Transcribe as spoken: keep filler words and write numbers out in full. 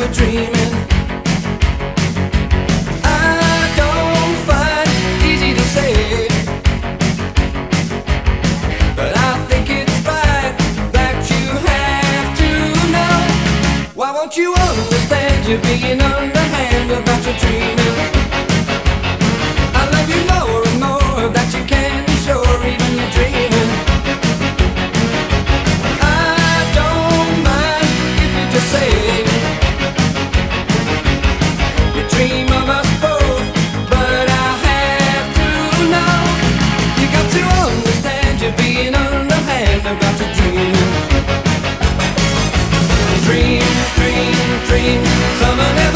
you're dreaming. I don't find it easy to say, but I think it's right that you have to know. Why won't you understand you're being underhand about your dreaming? I love you more and more that you can be sure even you're dreaming. I don't mind if you just say you dream of us both, but I have to know. You got to understand you're being underhand about your dreaming. Dream, dream, dream, someone else